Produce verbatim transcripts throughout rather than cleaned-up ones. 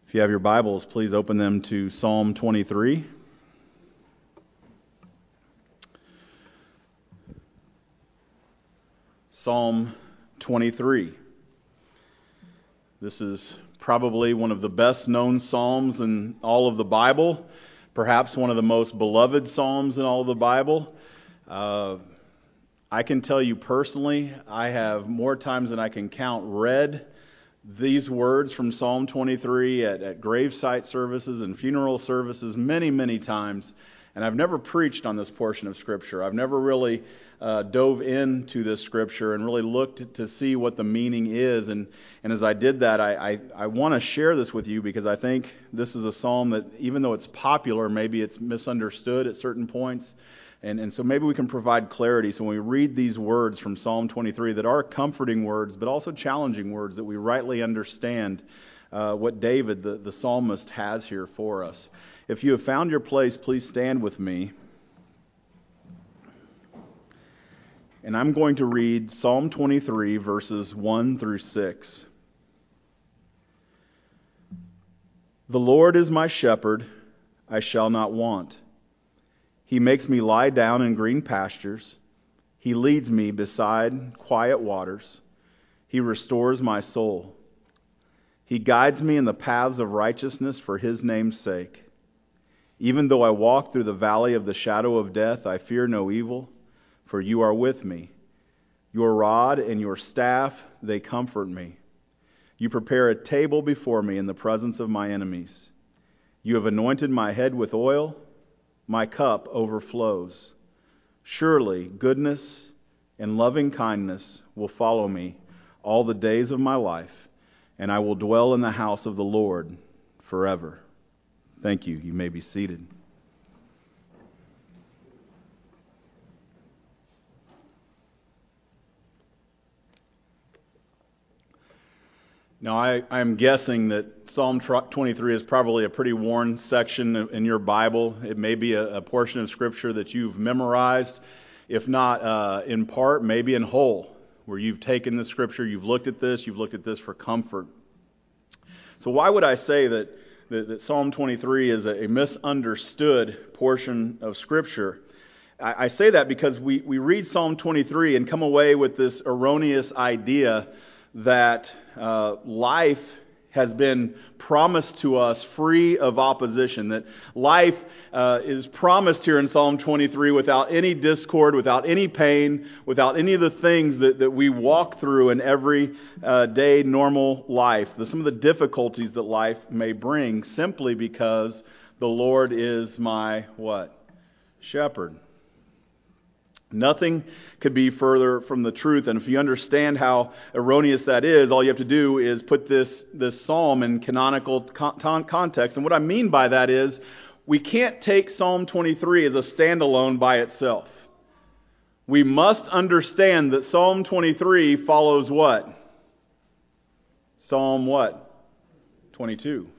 If you have your Bibles, please open them to Psalm twenty-three. Psalm twenty-three. This is probably one of the best known psalms in all of the Bible, perhaps one of the most beloved psalms in all of the Bible. Uh, I can tell you personally, I have more times than I can count read these words from Psalm twenty-three at, at gravesite services and funeral services many, many times. And I've never preached on this portion of Scripture. I've never really uh, dove into this Scripture and really looked to see what the meaning is. And, and as I did that, I, I, I want to share this with you because I think this is a psalm that, even though it's popular, maybe it's misunderstood at certain points. And, and so maybe we can provide clarity. So when we read these words from Psalm twenty-three that are comforting words, but also challenging words, that we rightly understand uh, what David, the, the psalmist, has here for us. If you have found your place, please stand with me. And I'm going to read Psalm twenty-three, verses one through six. The Lord is my shepherd, I shall not want. He makes me lie down in green pastures. He leads me beside quiet waters. He restores my soul. He guides me in the paths of righteousness for His name's sake. Even though I walk through the valley of the shadow of death, I fear no evil, for You are with me. Your rod and Your staff, they comfort me. You prepare a table before me in the presence of my enemies. You have anointed my head with oil. My cup overflows. Surely goodness and loving kindness will follow me all the days of my life, and I will dwell in the house of the Lord forever. Thank you. You may be seated. Now, I, I'm guessing that Psalm twenty-three is probably a pretty worn section in your Bible. It may be a, a portion of Scripture that you've memorized, if not uh, in part, maybe in whole, where you've taken the Scripture, you've looked at this, you've looked at this for comfort. So why would I say that, that, that Psalm twenty-three is a, a misunderstood portion of Scripture? I, I say that because we, we read Psalm twenty-three and come away with this erroneous idea that uh, life has been promised to us free of opposition, that life uh, is promised here in Psalm twenty-three without any discord, without any pain, without any of the things that, that we walk through in every uh, day normal life, the, some of the difficulties that life may bring, simply because the Lord is my, what? Shepherd. Nothing could be further from the truth. And if you understand how erroneous that is, all you have to do is put this, this psalm in canonical con- context. And what I mean by that is, we can't take Psalm twenty-three as a standalone by itself. We must understand that Psalm twenty-three follows what? Psalm what? twenty-two.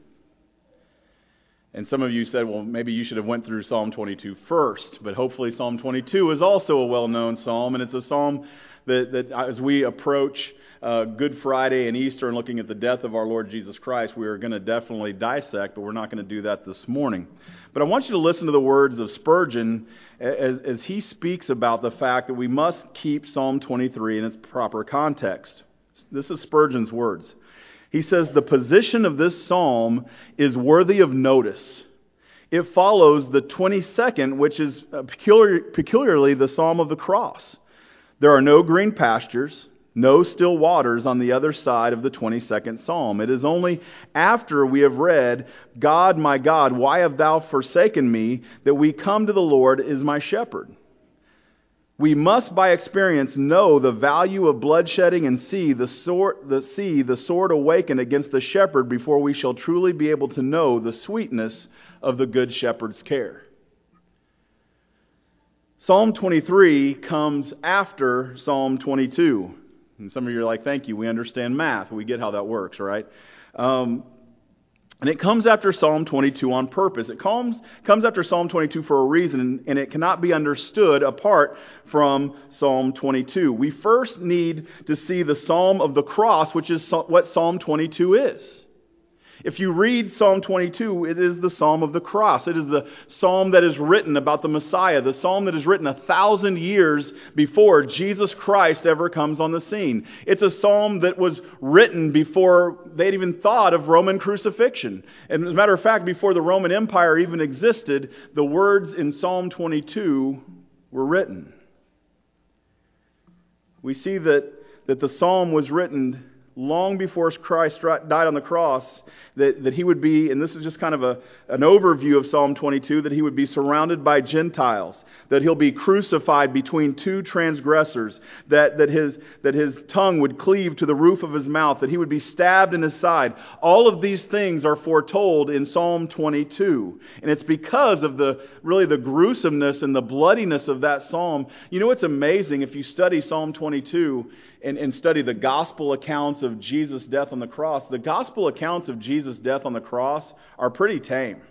And some of you said, well, maybe you should have went through Psalm twenty-two first. But hopefully Psalm twenty-two is also a well-known psalm. And it's a psalm that, that as we approach uh, Good Friday and Easter and looking at the death of our Lord Jesus Christ, we are going to definitely dissect, but we're not going to do that this morning. But I want you to listen to the words of Spurgeon as, as he speaks about the fact that we must keep Psalm twenty-three in its proper context. This is Spurgeon's words. He says, the position of this psalm is worthy of notice. It follows the twenty-second, which is peculiar, peculiarly the Psalm of the Cross. There are no green pastures, no still waters on the other side of the twenty-second Psalm. It is only after we have read, God, my God, why have thou forsaken me, that we come to the Lord is my shepherd. We must, by experience, know the value of bloodshedding and see the sword, the see the sword awaken against the shepherd before we shall truly be able to know the sweetness of the good shepherd's care. Psalm twenty-three comes after Psalm twenty-two. And some of you are like, thank you, we understand math. We get how that works, right? Um, And it comes after Psalm twenty-two on purpose. It comes, comes after Psalm twenty-two for a reason, and it cannot be understood apart from Psalm twenty-two. We first need to see the Psalm of the Cross, which is what Psalm twenty-two is. If you read Psalm twenty-two, it is the Psalm of the cross. It is the Psalm that is written about the Messiah, the Psalm that is written a thousand years before Jesus Christ ever comes on the scene. It's a Psalm that was written before they'd even thought of Roman crucifixion. And as a matter of fact, before the Roman Empire even existed, the words in Psalm twenty-two were written. We see that, that the Psalm was written long before Christ died on the cross, that, that he would be, and this is just kind of a, an overview of Psalm twenty-two, that he would be surrounded by Gentiles, that he'll be crucified between two transgressors, that, that, his, that his tongue would cleave to the roof of his mouth, that he would be stabbed in his side. All of these things are foretold in Psalm twenty-two. And it's because of the really the gruesomeness and the bloodiness of that psalm. You know, it's amazing if you study Psalm twenty-two, And, and study the gospel accounts of Jesus' death on the cross. The gospel accounts of Jesus' death on the cross are pretty tame.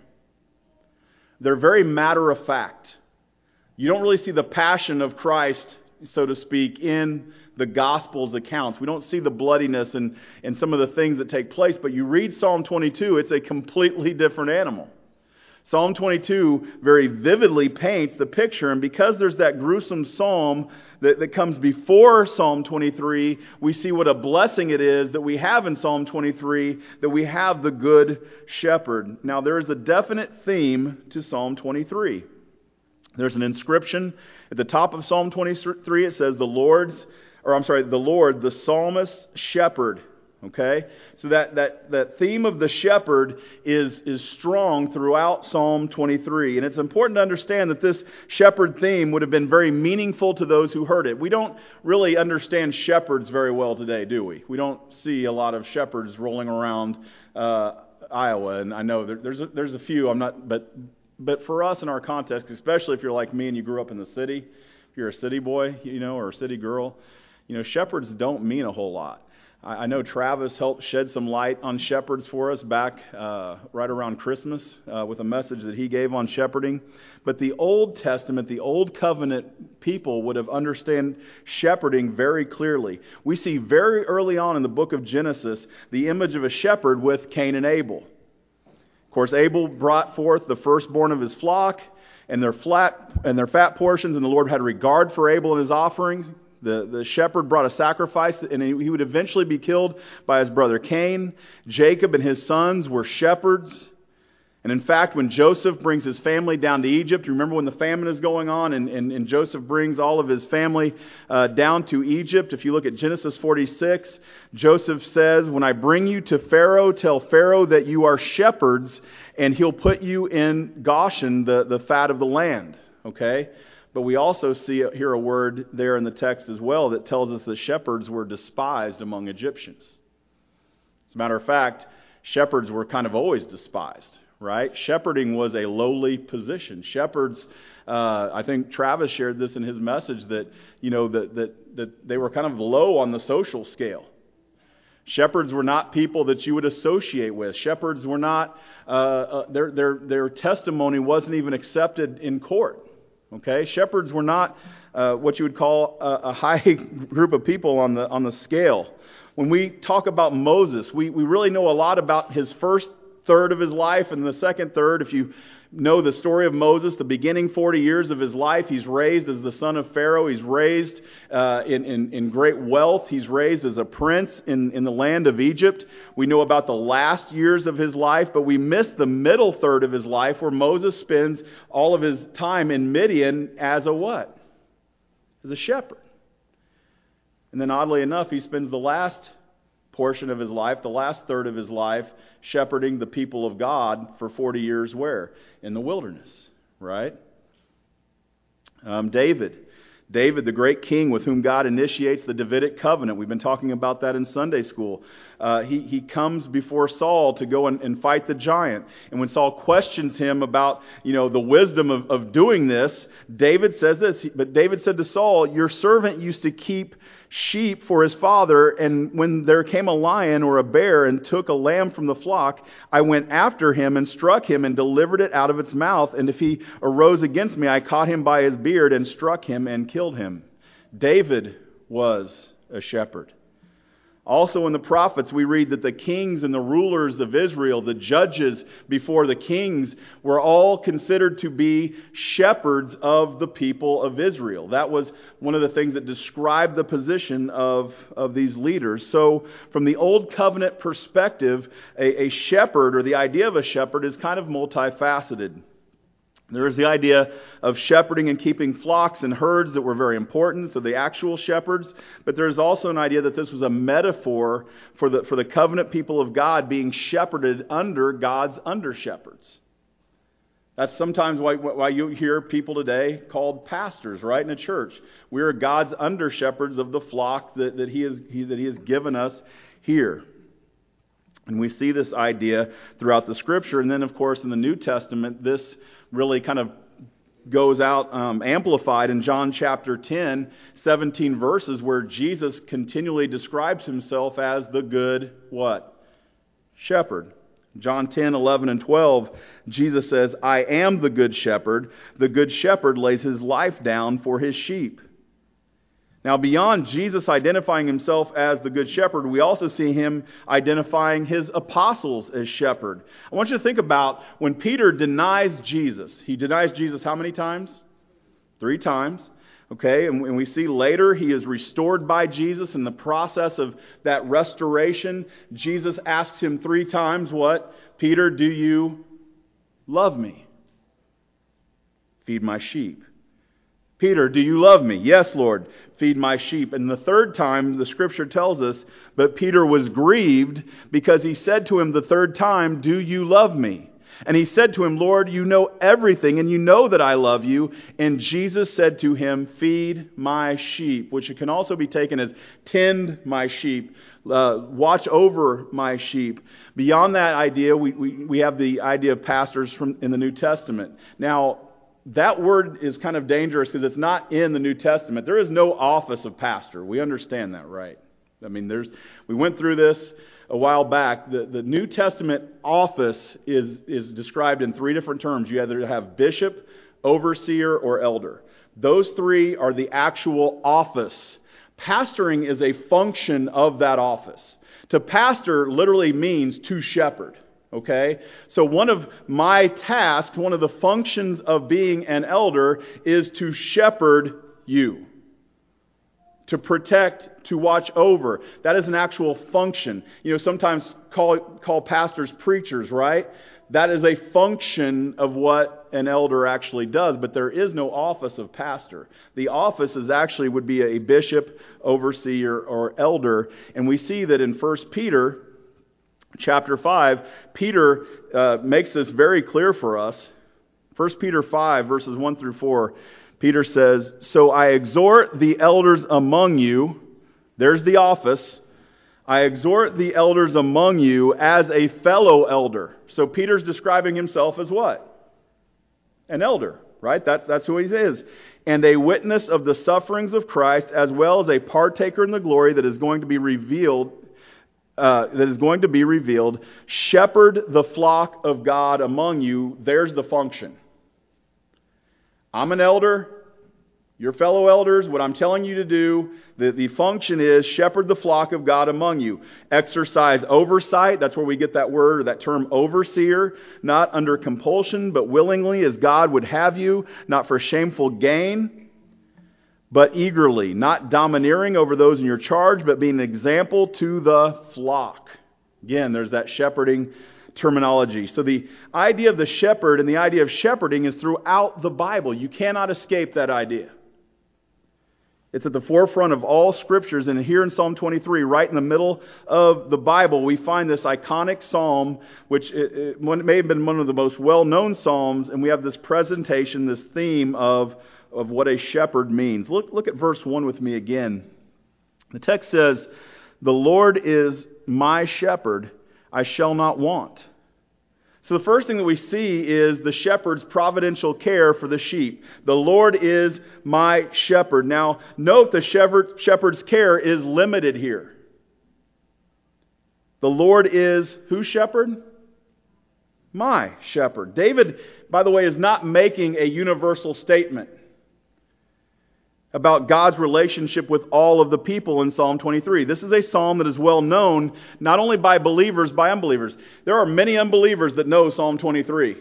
They're very matter of fact. You don't really see the passion of Christ, so to speak, in the gospel's accounts. We don't see the bloodiness and, and some of the things that take place, but you read Psalm twenty-two, it's a completely different animal. Psalm twenty-two very vividly paints the picture, and because there's that gruesome psalm that, that comes before Psalm twenty-three, we see what a blessing it is that we have in Psalm twenty-three, that we have the Good Shepherd. Now, there is a definite theme to Psalm twenty-three. There's an inscription at the top of Psalm twenty-three. It says, "The Lord's," or I'm sorry, "the Lord, the psalmist's shepherd." Okay? So that, that, that theme of the shepherd is, is strong throughout Psalm twenty-three. And it's important to understand that this shepherd theme would have been very meaningful to those who heard it. We don't really understand shepherds very well today, do we? We don't see a lot of shepherds rolling around uh, Iowa. And I know there, there's, a, there's a few, I'm not, but, but for us in our context, especially if you're like me and you grew up in the city, if you're a city boy, you know, or a city girl, you know, shepherds don't mean a whole lot. I know Travis helped shed some light on shepherds for us back uh, right around Christmas uh, with a message that he gave on shepherding. But the Old Testament, the Old Covenant people would have understand shepherding very clearly. We see very early on in the book of Genesis the image of a shepherd with Cain and Abel. Of course, Abel brought forth the firstborn of his flock and their flat and their fat portions, and the Lord had regard for Abel and his offerings. The, the shepherd brought a sacrifice, and he would eventually be killed by his brother Cain. Jacob and his sons were shepherds. And in fact, when Joseph brings his family down to Egypt, you remember when the famine is going on, and, and, and Joseph brings all of his family uh, down to Egypt. If you look at Genesis forty-six, Joseph says, "When I bring you to Pharaoh, tell Pharaoh that you are shepherds, and he'll put you in Goshen, the, the fat of the land." Okay? But we also see here a word there in the text as well that tells us that shepherds were despised among Egyptians. As a matter of fact, shepherds were kind of always despised, right? Shepherding was a lowly position. Shepherds, uh, I think Travis shared this in his message, that you know that, that that they were kind of low on the social scale. Shepherds were not people that you would associate with. Shepherds were not uh, uh, their their their testimony wasn't even accepted in court. Okay, shepherds were not uh, what you would call a, a high group of people on the on the scale. When we talk about Moses, we, we really know a lot about his first third of his life and the second third. If you know the story of Moses, the beginning forty years of his life, he's raised as the son of Pharaoh. He's raised uh, in, in, in great wealth. He's raised as a prince in, in the land of Egypt. We know about the last years of his life, but we miss the middle third of his life where Moses spends all of his time in Midian as a what? As a shepherd. And then oddly enough, he spends the last portion of his life, the last third of his life, shepherding the people of God for forty years where? In the wilderness, right? Um, David. David, the great king with whom God initiates the Davidic covenant. We've been talking about that in Sunday school. Uh, he, he comes before Saul to go and, and fight the giant. And when Saul questions him about, you know, the wisdom of, of doing this, David says this, but David said to Saul, "Your servant used to keep sheep for his father, and when there came a lion or a bear and took a lamb from the flock, I went after him and struck him and delivered it out of its mouth. And if he arose against me, I caught him by his beard and struck him and killed him." David was a shepherd. Also in the prophets, we read that the kings and the rulers of Israel, the judges before the kings, were all considered to be shepherds of the people of Israel. That was one of the things that described the position of, of these leaders. So from the Old Covenant perspective, a, a shepherd, or the idea of a shepherd, is kind of multifaceted. There is the idea of shepherding and keeping flocks and herds that were very important, so the actual shepherds. But there's also an idea that this was a metaphor for the, for the covenant people of God being shepherded under God's under-shepherds. That's sometimes why, why you hear people today called pastors, right, in a church. We are God's under-shepherds of the flock that, that, he has, he, that He has given us here. And we see this idea throughout the Scripture. And then, of course, in the New Testament, this really kind of goes out um, amplified in John chapter ten, seventeen verses, where Jesus continually describes Himself as the good, what? Shepherd. John ten, eleven, and twelve, Jesus says, I am the good shepherd. The good shepherd lays his life down for his sheep. Now, beyond Jesus identifying Himself as the Good Shepherd, we also see Him identifying His apostles as shepherd. I want you to think about when Peter denies Jesus. He denies Jesus how many times? Three times. Okay, and we see later he is restored by Jesus. In the process of that restoration, Jesus asks him three times, what? Peter, do you love me? Feed my sheep. Peter, do you love me? Yes, Lord, feed my sheep. And the third time, the Scripture tells us, but Peter was grieved because he said to him the third time, do you love me? And he said to him, Lord, you know everything, and you know that I love you. And Jesus said to him, feed my sheep, which can also be taken as tend my sheep, uh, watch over my sheep. Beyond that idea, we, we, we have the idea of pastors from in the New Testament. Now, that word is kind of dangerous because it's not in the New Testament. There is no office of pastor. We understand that, right? I mean, there's. We went through this a while back. The, the New Testament office is, is described in three different terms. You either have bishop, overseer, or elder. Those three are the actual office. Pastoring is a function of that office. To pastor literally means to shepherd. Okay? So one of my tasks, one of the functions of being an elder is to shepherd you. To protect, to watch over. That is an actual function. You know, sometimes call call pastors preachers, right? That is a function of what an elder actually does, but there is no office of pastor. The office is actually would be a bishop, overseer, or elder. And we see that in First Peter chapter five, Peter uh, makes this very clear for us. First Peter five, verses one through four, Peter says, so I exhort the elders among you, there's the office, I exhort the elders among you as a fellow elder. So Peter's describing himself as what? An elder, right? That's, that's who he is. And a witness of the sufferings of Christ, as well as a partaker in the glory that is going to be revealed Uh, that is going to be revealed. Shepherd the flock of God among you. There's the function. I'm an elder. Your fellow elders, what I'm telling you to do, the, the function is shepherd the flock of God among you. Exercise oversight. That's where we get that word or that term overseer. Not under compulsion, but willingly as God would have you. Not for shameful gain, but eagerly, not domineering over those in your charge, but being an example to the flock. Again, there's that shepherding terminology. So the idea of the shepherd and the idea of shepherding is throughout the Bible. You cannot escape that idea. It's at the forefront of all Scriptures, and here in Psalm twenty-three, right in the middle of the Bible, we find this iconic psalm, which it, it may have been one of the most well-known psalms, and we have this presentation, this theme of of what a shepherd means. Look, look at verse one with me again. The text says, the Lord is my shepherd, I shall not want. So the first thing that we see is the shepherd's providential care for the sheep. The Lord is my shepherd. Now, note the shepherd, shepherd's care is limited here. The Lord is whose shepherd? My shepherd. David, by the way, is not making a universal statement. about God's relationship with all of the people in Psalm twenty-three. This is a psalm that is well known not only by believers, by unbelievers. There are many unbelievers that know Psalm twenty-three.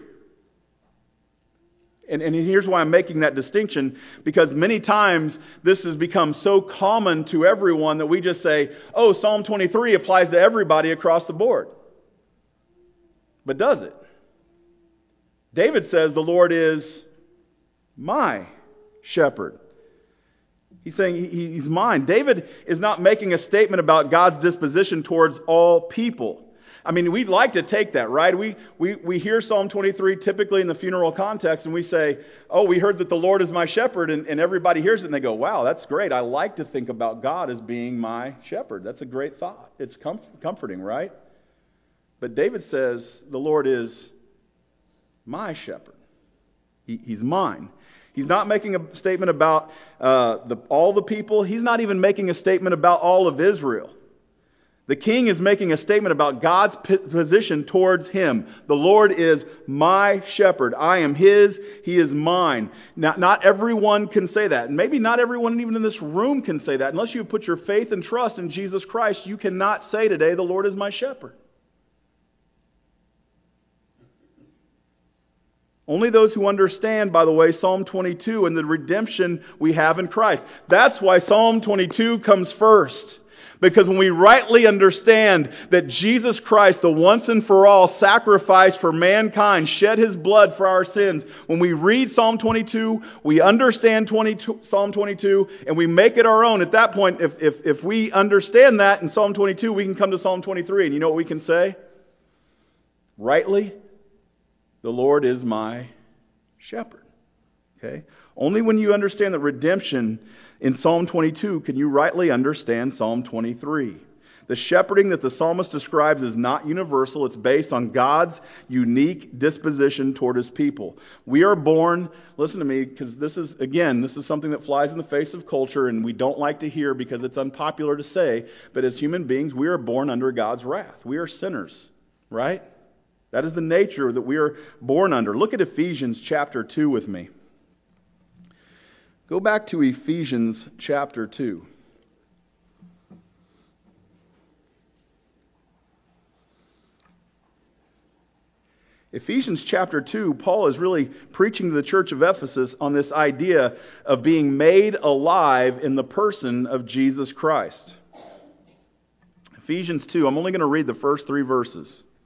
And, and here's why I'm making that distinction, because many times this has become so common to everyone that we just say, oh, Psalm twenty-three applies to everybody across the board. But does it? David says the Lord is my shepherd. He's saying he's mine. David is not making a statement about God's disposition towards all people. I mean, we'd like to take that, right? We, we, we hear Psalm twenty-three typically in the funeral context, and we say, oh, we heard that the Lord is my shepherd, and, and everybody hears it, and they go, wow, that's great. I like to think about God as being my shepherd. That's a great thought. It's com- comforting, right? But David says the Lord is my shepherd. He, he's mine. He's not making a statement about uh, the, all the people. He's not even making a statement about all of Israel. The king is making a statement about God's position towards him. The Lord is my shepherd. I am his. He is mine. Not, not everyone can say that. And maybe not everyone even in this room can say that. Unless you put your faith and trust in Jesus Christ, you cannot say today, the Lord is my shepherd. Only those who understand, by the way, Psalm twenty-two and the redemption we have in Christ. That's why Psalm twenty-two comes first. Because when we rightly understand that Jesus Christ, the once and for all sacrifice for mankind, shed His blood for our sins, when we read Psalm twenty-two, we understand twenty-two, Psalm twenty-two, and we make it our own. At that point, if, if, if we understand that in Psalm twenty-two, we can come to Psalm twenty-three, and you know what we can say? Rightly, the Lord is my shepherd. Okay? Only when you understand the redemption in Psalm twenty-two can you rightly understand Psalm twenty-three. The shepherding that the psalmist describes is not universal. It's based on God's unique disposition toward His people. We are born, listen to me, because this is, again, this is something that flies in the face of culture and we don't like to hear because it's unpopular to say, but as human beings, we are born under God's wrath. We are sinners, right? That is the nature that we are born under. Look at Ephesians chapter two with me. Go back to Ephesians chapter two. Ephesians chapter two, Paul is really preaching to the church of Ephesus on this idea of being made alive in the person of Jesus Christ. Ephesians two, I'm only going to read the first three verses.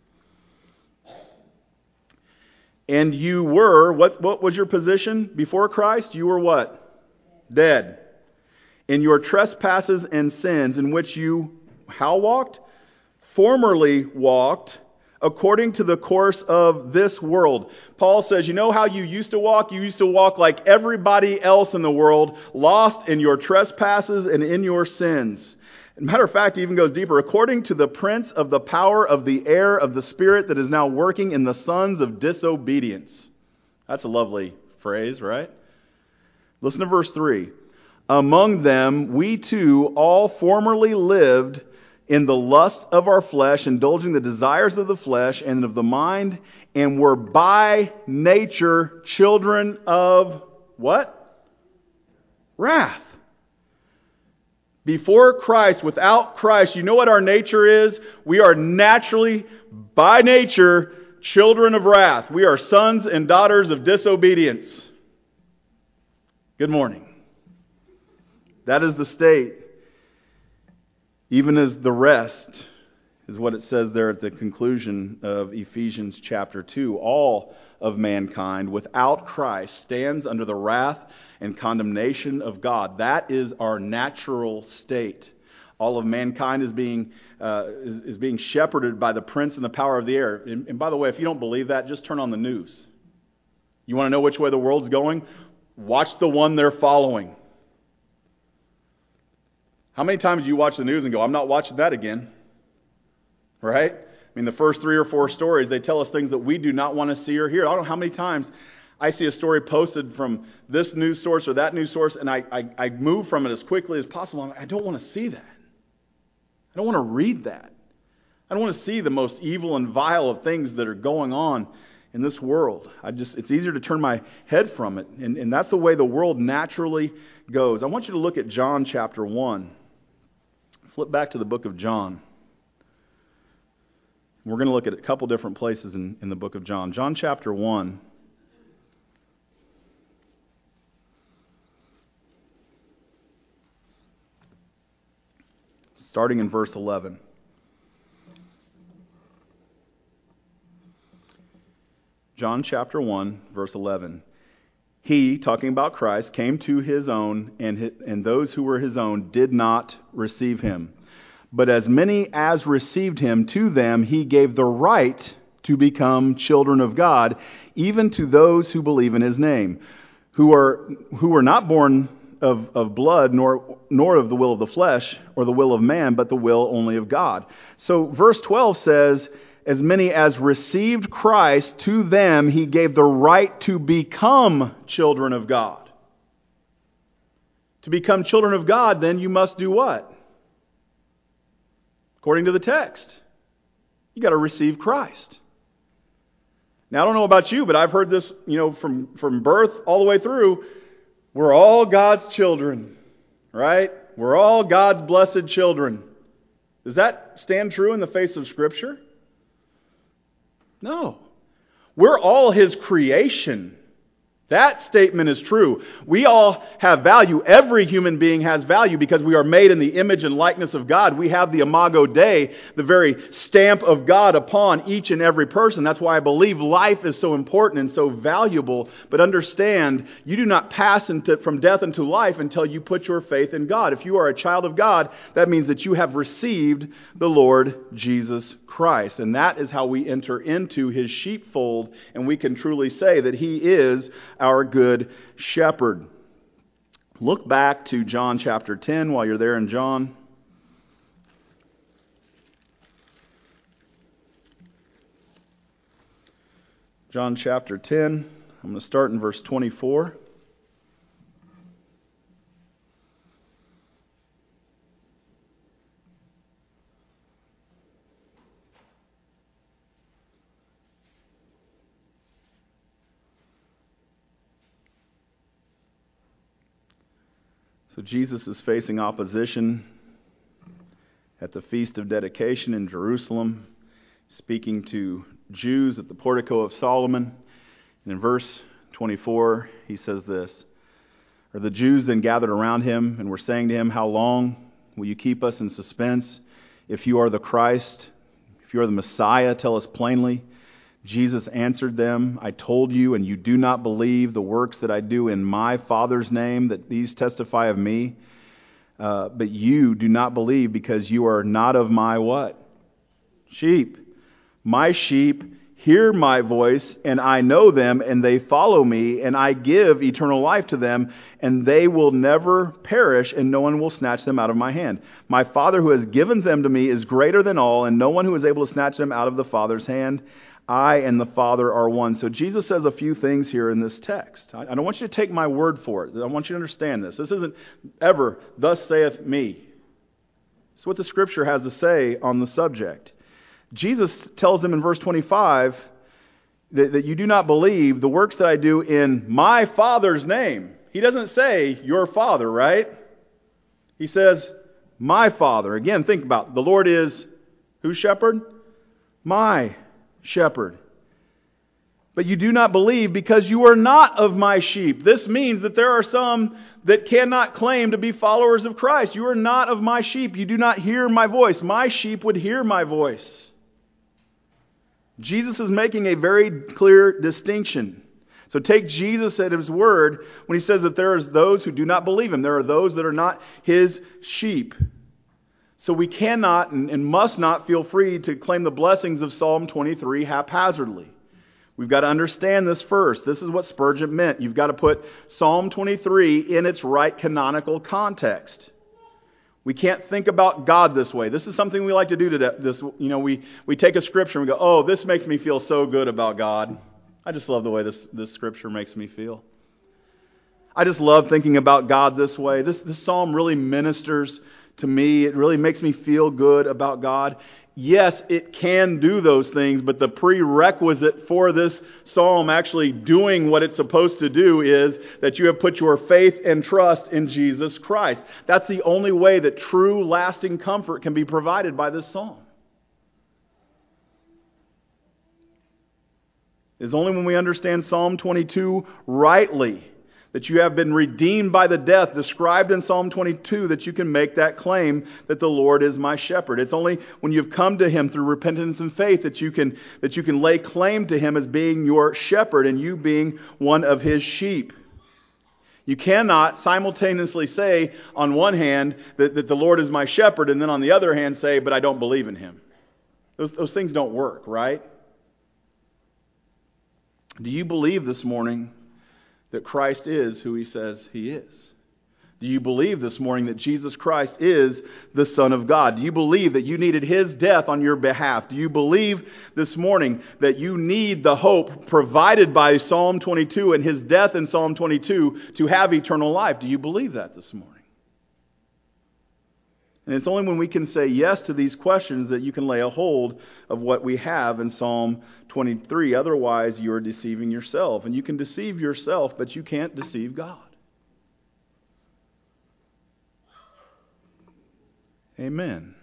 And you were, what, what was your position before Christ? You were what? Dead. In your trespasses and sins in which you, how walked? Formerly walked according to the course of this world. Paul says, you know how you used to walk? You used to walk like everybody else in the world, lost in your trespasses and in your sins. Matter of fact, he even goes deeper. According to the prince of the power of the air of the spirit that is now working in the sons of disobedience. That's a lovely phrase, right? Listen to verse three. Among them we too all formerly lived in the lust of our flesh, indulging the desires of the flesh and of the mind, and were by nature children of what? Wrath. Before Christ, without Christ, you know what our nature is? We are naturally, by nature, children of wrath. We are sons and daughters of disobedience. Good morning. That is the state. Even as the rest is what it says there at the conclusion of Ephesians chapter two. All of mankind without Christ stands under the wrath and condemnation of God. That is our natural state. All of mankind is being uh, is, is being shepherded by the prince and the power of the air. And, and by the way, if you don't believe that, just turn on the news. You want to know which way the world's going? Watch the one they're following. How many times do you watch the news and go, I'm not watching that again? Right? I mean, the first three or four stories, they tell us things that we do not want to see or hear. I don't know how many times I see a story posted from this news source or that news source, and I, I, I move from it as quickly as possible. I don't want to see that. I don't want to read that. I don't want to see the most evil and vile of things that are going on in this world. I just it's easier to turn my head from it. And, and that's the way the world naturally goes. I want you to look at John chapter one. Flip back to the book of John. We're going to look at a couple different places in, in the book of John. John chapter one. Starting in verse eleven. John chapter one, verse eleven. He, talking about Christ, came to his own, and his, and those who were his own did not receive him. But as many as received him, to them he gave the right to become children of God, even to those who believe in his name, who are who were not born of, of blood, nor nor of the will of the flesh, or the will of man, but the will only of God. So verse twelve says, as many as received Christ, to them he gave the right to become children of God. To become children of God, then you must do what? According to the text, you got to receive Christ. Now, I don't know about you, but I've heard this, you know, from, from birth all the way through. We're all God's children, right? We're all God's blessed children. Does that stand true in the face of Scripture? No. We're all His creation. That statement is true. We all have value. Every human being has value because we are made in the image and likeness of God. We have the imago Dei, the very stamp of God upon each and every person. That's why I believe life is so important and so valuable. But understand, you do not pass into, from death into life until you put your faith in God. If you are a child of God, that means that you have received the Lord Jesus Christ. And that is how we enter into His sheepfold, and we can truly say that He is our good shepherd. Look back to John chapter ten while you're there in John. John chapter ten, I'm going to start in verse twenty-four. So Jesus is facing opposition at the Feast of Dedication in Jerusalem, speaking to Jews at the portico of Solomon. And in verse twenty-four, he says this, "Or the Jews then gathered around him and were saying to him, 'How long will you keep us in suspense? If you are the Christ, if you are the Messiah, tell us plainly.' Jesus answered them, 'I told you, and you do not believe the works that I do in my Father's name, that these testify of me. Uh, but you do not believe because you are not of my' what? Sheep. 'My sheep hear my voice, and I know them, and they follow me, and I give eternal life to them, and they will never perish, and no one will snatch them out of my hand. My Father who has given them to me is greater than all, and no one who is able to snatch them out of the Father's hand. I and the Father are one.'" So Jesus says a few things here in this text. I don't want you to take my word for it. I want you to understand this. This isn't ever, "Thus saith me." It's what the Scripture has to say on the subject. Jesus tells them in verse twenty-five that, that you do not believe the works that I do in my Father's name. He doesn't say your Father, right? He says my Father. Again, think about it. The Lord is whose shepherd? My shepherd. "But you do not believe because you are not of my sheep." This means that there are some that cannot claim to be followers of Christ. You are not of my sheep. You do not hear my voice. My sheep would hear my voice. Jesus is making a very clear distinction. So take Jesus at His word when He says that there are those who do not believe Him. There are those that are not His sheep. So we cannot and, and must not feel free to claim the blessings of Psalm twenty-three haphazardly. We've got to understand this first. This is what Spurgeon meant. You've got to put Psalm twenty-three in its right canonical context. We can't think about God this way. This is something we like to do today. This, you know, we, we take a scripture and we go, "Oh, this makes me feel so good about God. I just love the way this, this scripture makes me feel. I just love thinking about God this way. This, this psalm really ministers to me. It really makes me feel good about God." yes, it can do those things, but the prerequisite for this psalm actually doing what it's supposed to do is that you have put your faith and trust in Jesus Christ. That's the only way that true, lasting comfort can be provided by this psalm. It's only when we understand Psalm twenty-two rightly, that you have been redeemed by the death described in Psalm twenty-two, that you can make that claim that the Lord is my shepherd. It's only when you've come to Him through repentance and faith that you can that you can lay claim to Him as being your shepherd and you being one of His sheep. You cannot simultaneously say on one hand that, that the Lord is my shepherd and then on the other hand say, but I don't believe in Him. Those, those things don't work, right? Do you believe this morning that Christ is who He says He is? Do you believe this morning that Jesus Christ is the Son of God? Do you believe that you needed His death on your behalf? Do you believe this morning that you need the hope provided by Psalm twenty-two and His death in Psalm twenty-two to have eternal life? Do you believe that this morning? And it's only when we can say yes to these questions that you can lay a hold of what we have in Psalm twenty-three. Otherwise, you're deceiving yourself. And you can deceive yourself, but you can't deceive God. Amen.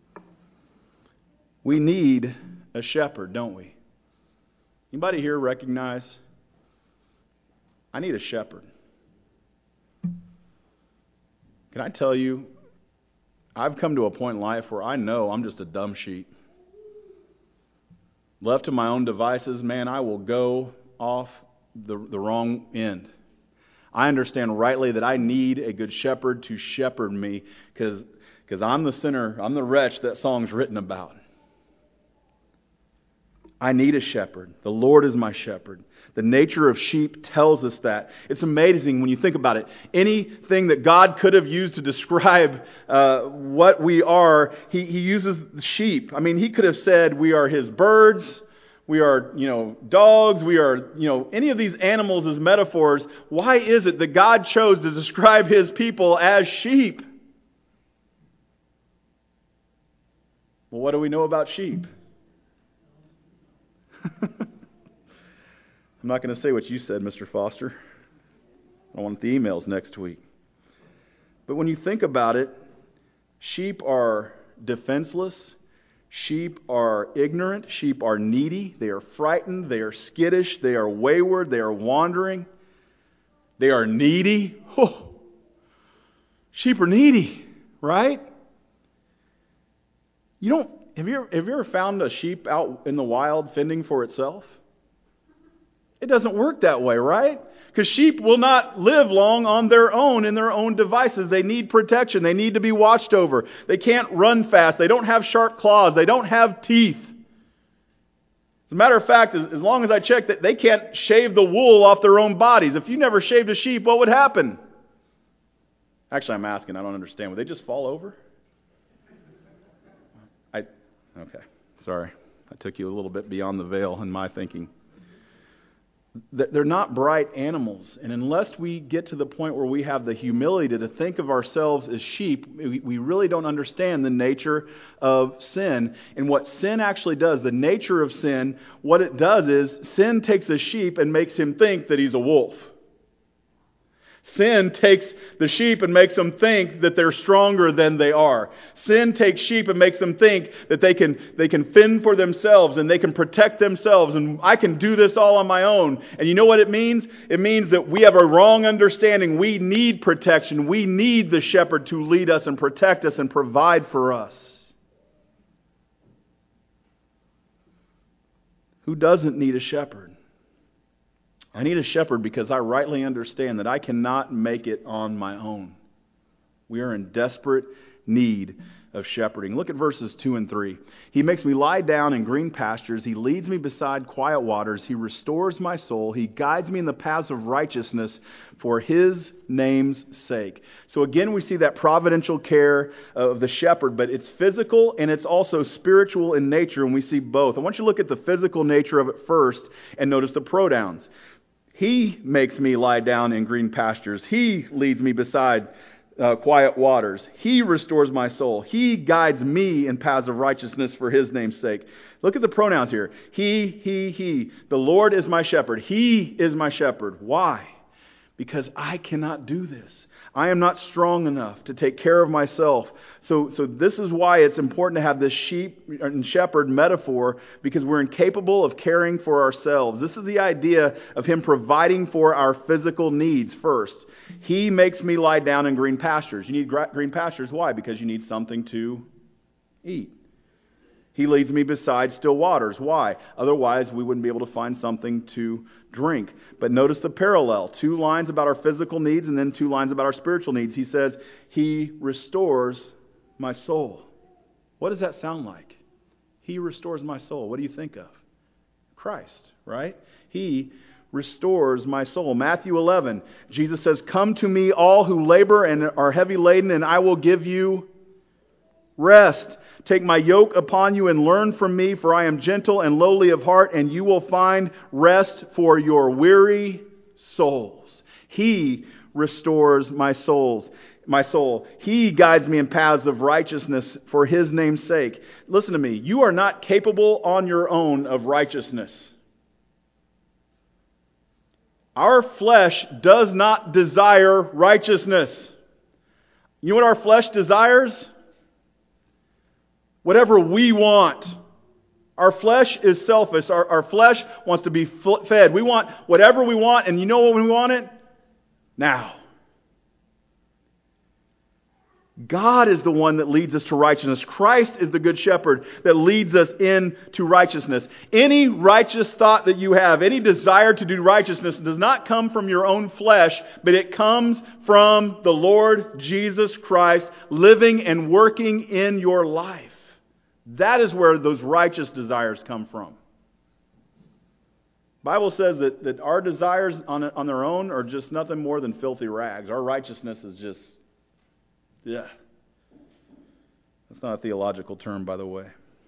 We need a shepherd, don't we? Anybody here recognize, I need a shepherd? Can I tell you, I've come to a point in life where I know I'm just a dumb sheep. Left to my own devices, man, I will go off the, the wrong end. I understand rightly that I need a good shepherd to shepherd me because because I'm the sinner, I'm the wretch that song's written about. I need a shepherd. The Lord is my shepherd. The nature of sheep tells us that. It's amazing when you think about it. Anything that God could have used to describe uh, what we are, he, he uses sheep. I mean, He could have said we are His birds, we are, you know, dogs, we are, you know, any of these animals as metaphors. Why is it that God chose to describe His people as sheep? Well, what do we know about sheep? I'm not going to say what you said, Mister Foster. I want the emails next week. But when you think about it, sheep are defenseless. Sheep are ignorant. Sheep are needy. They are frightened. They are skittish. They are wayward. They are wandering. They are needy. Oh, sheep are needy, right? You don't, have you, ever, have you ever found a sheep out in the wild fending for itself? It doesn't work that way, right? Because sheep will not live long on their own in their own devices. They need protection. They need to be watched over. They can't run fast. They don't have sharp claws. They don't have teeth. As a matter of fact, as, as long as I check, that they can't shave the wool off their own bodies. If you never shaved a sheep, what would happen? Actually, I'm asking. I don't understand. Would they just fall over? I okay. Sorry. I took you a little bit beyond the veil in my thinking. They're not bright animals. And unless we get to the point where we have the humility to think of ourselves as sheep, we really don't understand the nature of sin. And what sin actually does, the nature of sin, what it does is sin takes a sheep and makes him think that he's a wolf. Sin takes the sheep and makes them think that they're stronger than they are. Sin takes sheep and makes them think that they can they can fend for themselves and they can protect themselves and I can do this all on my own. And you know what it means? It means that we have a wrong understanding. We need protection. We need the shepherd to lead us and protect us and provide for us. Who doesn't need a shepherd? I need a shepherd because I rightly understand that I cannot make it on my own. We are in desperate need of shepherding. Look at verses two and three. He makes me lie down in green pastures. He leads me beside quiet waters. He restores my soul. He guides me in the paths of righteousness for His name's sake. So again, we see that providential care of the shepherd, but it's physical and it's also spiritual in nature, and we see both. I want you to look at the physical nature of it first and notice the pronouns. He makes me lie down in green pastures. He leads me beside uh, quiet waters. He restores my soul. He guides me in paths of righteousness for His name's sake. Look at the pronouns here. He, he, he. The Lord is my shepherd. He is my shepherd. Why? Because I cannot do this. I am not strong enough to take care of myself. So, so this is why it's important to have this sheep and shepherd metaphor, because we're incapable of caring for ourselves. This is the idea of Him providing for our physical needs first. He makes me lie down in green pastures. You need green pastures. Why? Because you need something to eat. He leads me beside still waters. Why? Otherwise, we wouldn't be able to find something to drink. But notice the parallel. Two lines about our physical needs and then two lines about our spiritual needs. He says, He restores my soul. What does that sound like? He restores my soul. What do you think of? Christ, right? He restores my soul. Matthew eleven, Jesus says, Come to me, all who labor and are heavy laden, and I will give you rest. Take my yoke upon you and learn from me, for I am gentle and lowly of heart, and you will find rest for your weary souls. He restores my souls, my soul. He guides me in paths of righteousness for His name's sake. Listen to me. You are not capable on your own of righteousness. Our flesh does not desire righteousness. You know what our flesh desires? Whatever we want. Our flesh is selfish. Our, our flesh wants to be fed. We want whatever we want, and you know when we want it? Now. God is the one that leads us to righteousness. Christ is the good shepherd that leads us into righteousness. Any righteous thought that you have, any desire to do righteousness does not come from your own flesh, but it comes from the Lord Jesus Christ living and working in your life. That is where those righteous desires come from. The Bible says that, that our desires on, on their own are just nothing more than filthy rags. Our righteousness is just, yeah. That's not a theological term, by the way.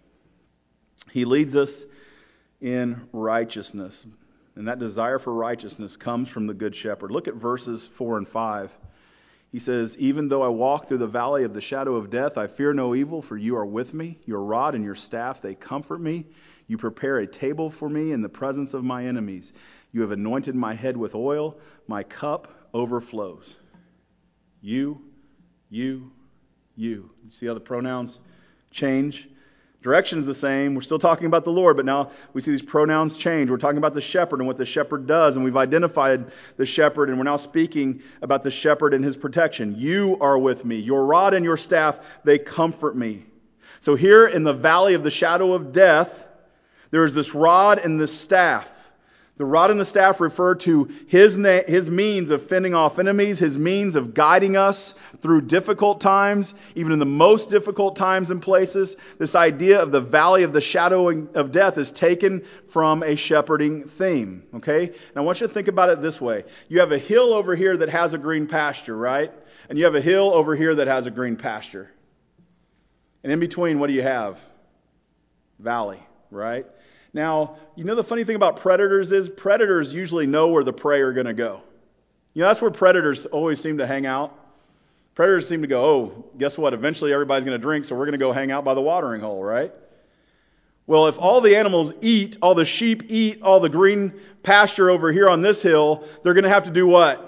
He leads us in righteousness. And that desire for righteousness comes from the Good Shepherd. Look at verses four and five. He says, Even though I walk through the valley of the shadow of death, I fear no evil, for you are with me. Your rod and your staff, they comfort me. You prepare a table for me in the presence of my enemies. You have anointed my head with oil. My cup overflows. You, you, you. You see how the pronouns change? Direction is the same. We're still talking about the Lord, but now we see these pronouns change. We're talking about the shepherd and what the shepherd does, and we've identified the shepherd, and we're now speaking about the shepherd and His protection. You are with me. Your rod and your staff, they comfort me. So here in the valley of the shadow of death, there is this rod and this staff. The rod and the staff refer to his, na- his means of fending off enemies, His means of guiding us through difficult times, even in the most difficult times and places. This idea of the valley of the shadow of death is taken from a shepherding theme. Okay? And I want you to think about it this way. You have a hill over here that has a green pasture, right? And you have a hill over here that has a green pasture. And in between, what do you have? Valley, right? Now, you know the funny thing about predators is predators usually know where the prey are going to go. You know, that's where predators always seem to hang out. Predators seem to go, oh, guess what? Eventually everybody's going to drink, so we're going to go hang out by the watering hole, right? Well, if all the animals eat, all the sheep eat, all the green pasture over here on this hill, they're going to have to do what?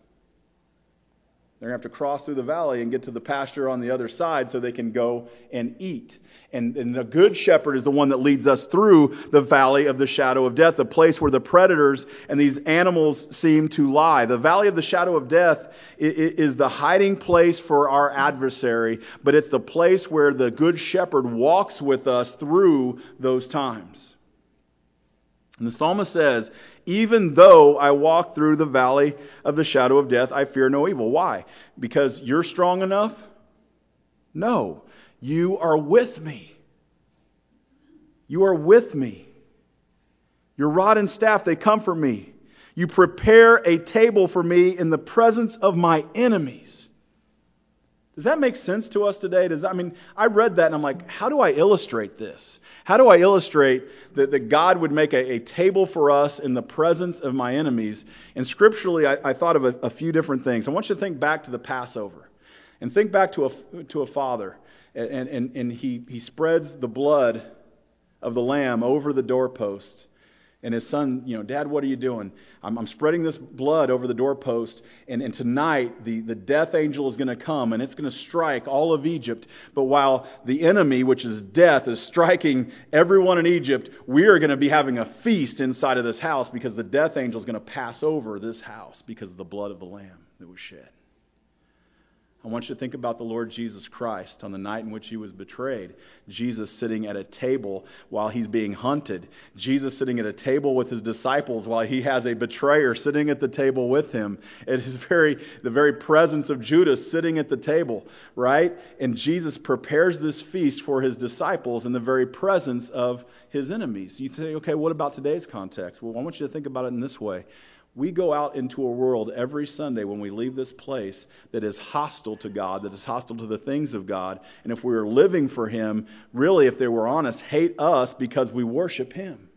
They're going to have to cross through the valley and get to the pasture on the other side so they can go and eat. And, and the good shepherd is the one that leads us through the valley of the shadow of death, the place where the predators and these animals seem to lie. The valley of the shadow of death is the hiding place for our adversary, but it's the place where the good shepherd walks with us through those times. And the psalmist says, even though I walk through the valley of the shadow of death, I fear no evil. Why? Because you're strong enough? No. You are with me. You are with me. Your rod and staff, they comfort me. You prepare a table for me in the presence of my enemies. Does that make sense to us today? Does that, I mean, I read that and I'm like, how do I illustrate this? How do I illustrate that, that God would make a, a table for us in the presence of my enemies? And scripturally, I, I thought of a, a few different things. I want you to think back to the Passover. And think back to a, to a father, and, and, and he, he spreads the blood of the lamb over the doorpost. And his son, you know, Dad, what are you doing? I'm, I'm spreading this blood over the doorpost, and, and tonight the, the death angel is going to come, and it's going to strike all of Egypt. But while the enemy, which is death, is striking everyone in Egypt, we are going to be having a feast inside of this house because the death angel is going to pass over this house because of the blood of the Lamb that was shed. I want you to think about the Lord Jesus Christ on the night in which He was betrayed. Jesus sitting at a table while He's being hunted. Jesus sitting at a table with His disciples while He has a betrayer sitting at the table with Him. It is very the very presence of Judas sitting at the table, right? And Jesus prepares this feast for His disciples in the very presence of His enemies. You say, okay, what about today's context? Well, I want you to think about it in this way. We go out into a world every Sunday when we leave this place that is hostile to God, that is hostile to the things of God. And if we are living for Him, really, if they were honest, hate us because we worship Him.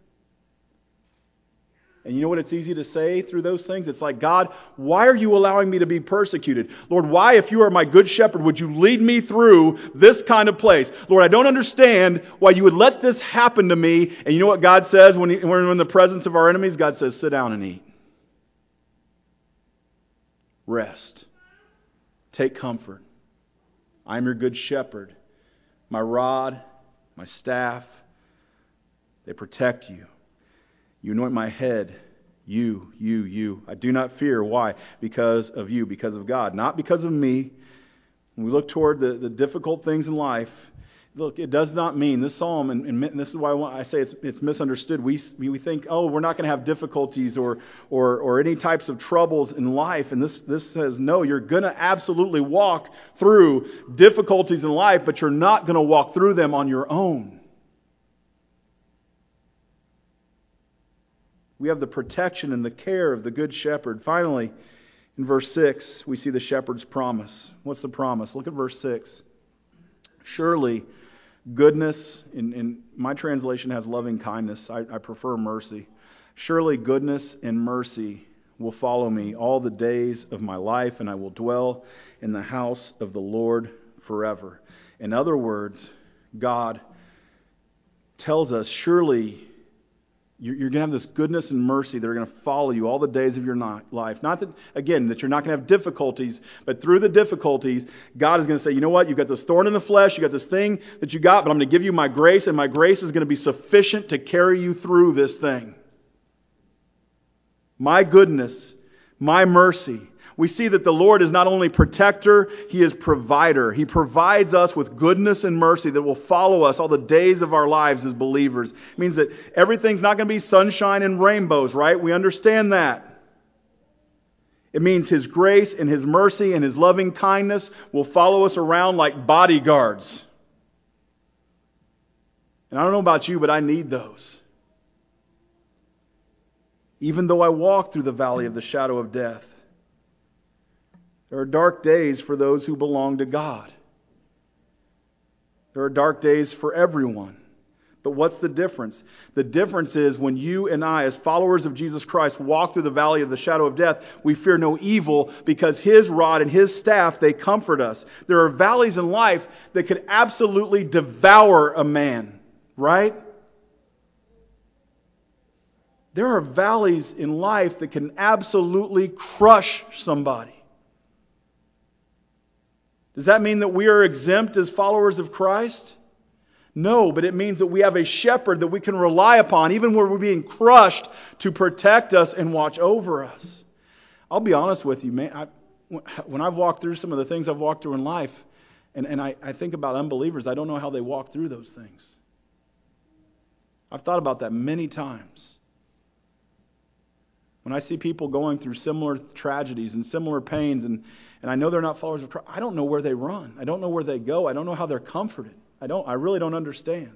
And you know what it's easy to say through those things? It's like, God, why are you allowing me to be persecuted? Lord, why, if you are my good shepherd, would you lead me through this kind of place? Lord, I don't understand why you would let this happen to me. And you know what God says when, he, when we're in the presence of our enemies? God says, sit down and eat. Rest. Take comfort. I am your good shepherd. My rod, my staff, they protect you. You anoint my head. You, you, you. I do not fear. Why? Because of you, because of God. Not because of me. When we look toward the, the difficult things in life, look, it does not mean, this psalm, and, and this is why I, want, I say it's, it's misunderstood. We, we think, oh, we're not going to have difficulties or, or, or any types of troubles in life. And this, this says, no, you're going to absolutely walk through difficulties in life, but you're not going to walk through them on your own. We have the protection and the care of the Good Shepherd. Finally, in verse six, we see the shepherd's promise. What's the promise? Look at verse six. Surely, goodness, in, in my translation has loving kindness. I, I prefer mercy. Surely goodness and mercy will follow me all the days of my life, and I will dwell in the house of the Lord forever. In other words, God tells us, surely you're going to have this goodness and mercy that are going to follow you all the days of your life. Not that, again, that you're not going to have difficulties, but through the difficulties, God is going to say, you know what, you've got this thorn in the flesh, you've got this thing that you got, but I'm going to give you my grace, and my grace is going to be sufficient to carry you through this thing. My goodness, my mercy. We see that the Lord is not only protector, He is provider. He provides us with goodness and mercy that will follow us all the days of our lives as believers. It means that everything's not going to be sunshine and rainbows, right? We understand that. It means His grace and His mercy and His loving kindness will follow us around like bodyguards. And I don't know about you, but I need those. Even though I walk through the valley of the shadow of death, there are dark days for those who belong to God. There are dark days for everyone. But what's the difference? The difference is when you and I, as followers of Jesus Christ, walk through the valley of the shadow of death, we fear no evil because His rod and His staff, they comfort us. There are valleys in life that could absolutely devour a man, right? There are valleys in life that can absolutely crush somebody. Does that mean that we are exempt as followers of Christ? No, but it means that we have a shepherd that we can rely upon, even when we're being crushed, to protect us and watch over us. I'll be honest with you, man. I, when I've walked through some of the things I've walked through in life, and, and I, I think about unbelievers, I don't know how they walk through those things. I've thought about that many times. When I see people going through similar tragedies and similar pains, and, and I know they're not followers of Christ, I don't know where they run. I don't know where they go. I don't know how they're comforted. I don't. I really don't understand.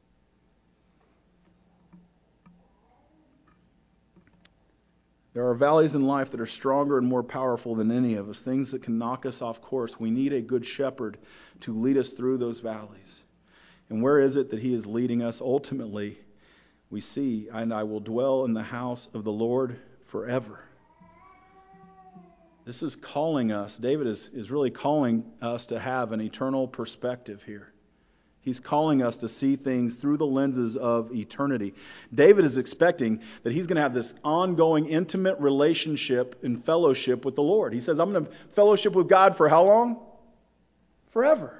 There are valleys in life that are stronger and more powerful than any of us, things that can knock us off course. We need a good shepherd to lead us through those valleys. And where is it that He is leading us? Ultimately, we see, and I will dwell in the house of the Lord forever. This is calling us. David is, is really calling us to have an eternal perspective here. He's calling us to see things through the lenses of eternity. David is expecting that he's going to have this ongoing intimate relationship and fellowship with the Lord. He says, I'm going to fellowship with God for how long? Forever.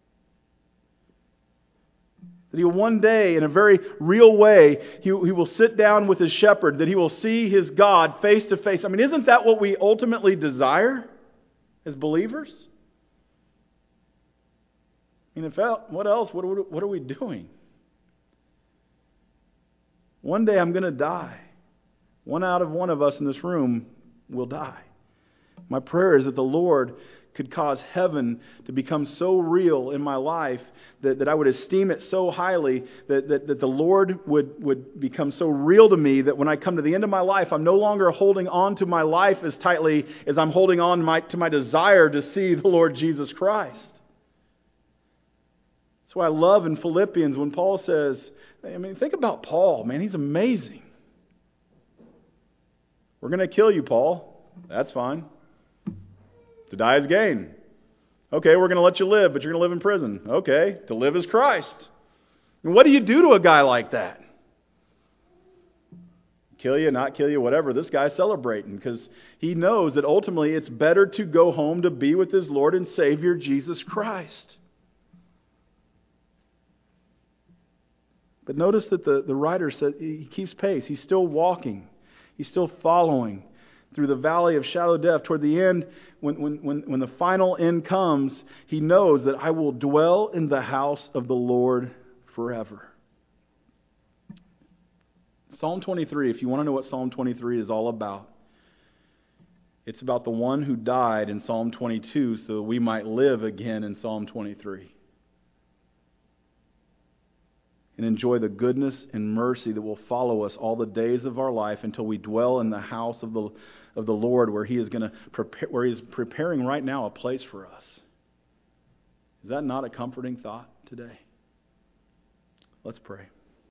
That he will one day, in a very real way, he, he will sit down with his shepherd, that he will see his God face to face. I mean, isn't that what we ultimately desire as believers? I mean, if, what else? What, what, what are we doing? One day I'm going to die. One out of one of us in this room will die. My prayer is that the Lord could cause heaven to become so real in my life that, that I would esteem it so highly that, that, that the Lord would, would become so real to me that when I come to the end of my life, I'm no longer holding on to my life as tightly as I'm holding on my, to my desire to see the Lord Jesus Christ. That's why I love in Philippians when Paul says, I mean, think about Paul, man, he's amazing. We're going to kill you, Paul. That's fine. To die is gain. Okay, we're going to let you live, but you're going to live in prison. Okay, to live is Christ. And what do you do to a guy like that? Kill you, not kill you, whatever. This guy's celebrating because he knows that ultimately it's better to go home to be with his Lord and Savior, Jesus Christ. But notice that the, the writer said he keeps pace. He's still walking. He's still following through the valley of shadow of death. Toward the end, when, when, when, when the final end comes, he knows that I will dwell in the house of the Lord forever. Psalm twenty-three, if you want to know what Psalm twenty-three is all about, it's about the one who died in Psalm twenty-two so that we might live again in Psalm twenty-three. And enjoy the goodness and mercy that will follow us all the days of our life until we dwell in the house of the of the Lord, where He is going to prepare, where He is preparing right now a place for us. Is that not a comforting thought today? Let's pray.